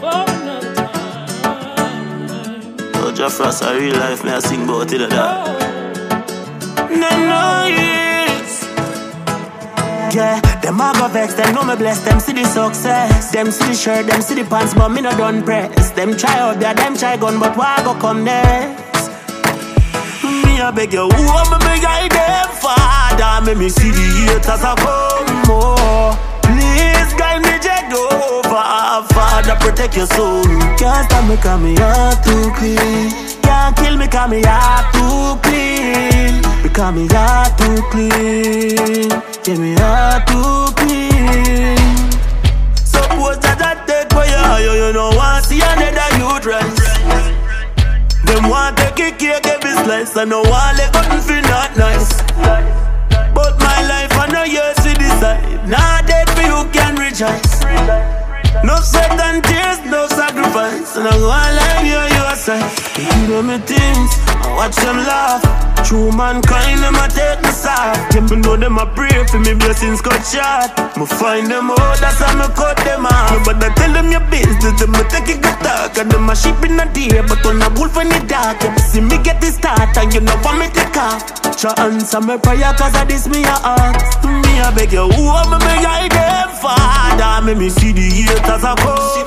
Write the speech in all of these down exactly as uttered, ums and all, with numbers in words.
No Jah Frost a real life, me I sing about it like that. No, no, yes. Yeah, them a go vex, them know me bless, them see the success. Them see the shirt, them see the pants, but me no done press. Them try out there, them try gun, but why go come next? Me I beg you, who am I beg I them Father, make me see the haters a come more. Please guide me, Jehovah, Father, protect your soul. Can't stop me, cause me heart too clean. Can't kill me, cause me heart too clean. Because me heart too clean. Yeah, me heart too clean. Suppose that I take for you, you know want see another youth rise. Them want to kick cake every slice, I know want let nothing feel not nice. But my life I know yours to decide. Not dead for you can rejoice. No sweat and tears, no sacrifice. And I want life you your side. They do me things, I watch them laugh. True mankind, them a take me soft. Them know them a pray for me blessings cut short. Me find them out, that's how me cut them off. But I tell them your business, them a take it good talk. And them a sheep in the day, but on a wolf in the dark. You see me get this start, and you know want me take off. Try answer me prayer, cause of this me a ask. Me a beg you, who am I beg I them Father, make me see the haters a come.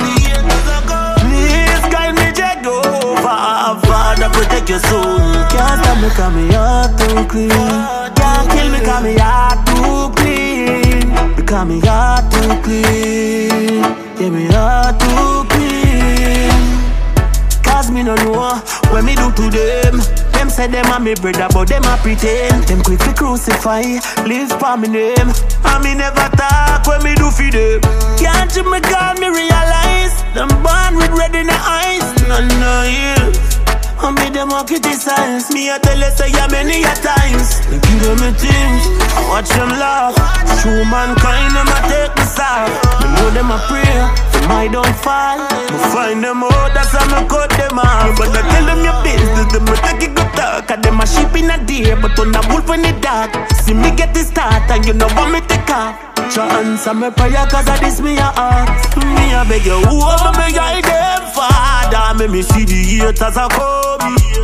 Please guide me, Jehovah, Father, protect your soul. Can't stop me, cause me heart too clean. Can't kill me, cause me heart too clean. Because me heart too clean. Yeah, me heart too clean. Cause me no know what me do to them. Them say them a me brother, but them a pretend. Them quick to crucify, live for me name. And me never talk when me do for them. Can't you me call me realize them born with red in the eyes. No, no, yeah. And me them a criticize. Me a tell you say yeah many a times. They give them me things, I watch them laugh. True mankind them a take me soft. Me know them a pray for my downfall. Me find them out, that's how me cut them off. But I tell them your business, them a take it good talk. And them a sheep in a deer, but on a wolf in the dark. See me get this start, and you know want me take off. Try answer me prayer, cause of this me a ask. Me a beg you, who am I beg I them Father, make me see the haters a come.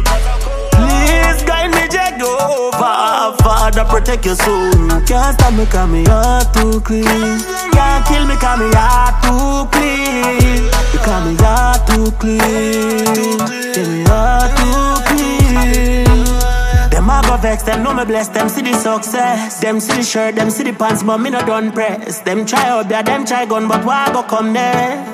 Please guide me, Jehovah, Father, protect your soul. Can't stop me, cause me heart too clean. Can't kill me, cause me heart too clean. Because me heart too clean. Yeah, me heart too clean. Them a go vex, them know me bless, them see the success. Them see the shirt, them see the pants, but me no done press. Them try out there, them try gun, but why go come there?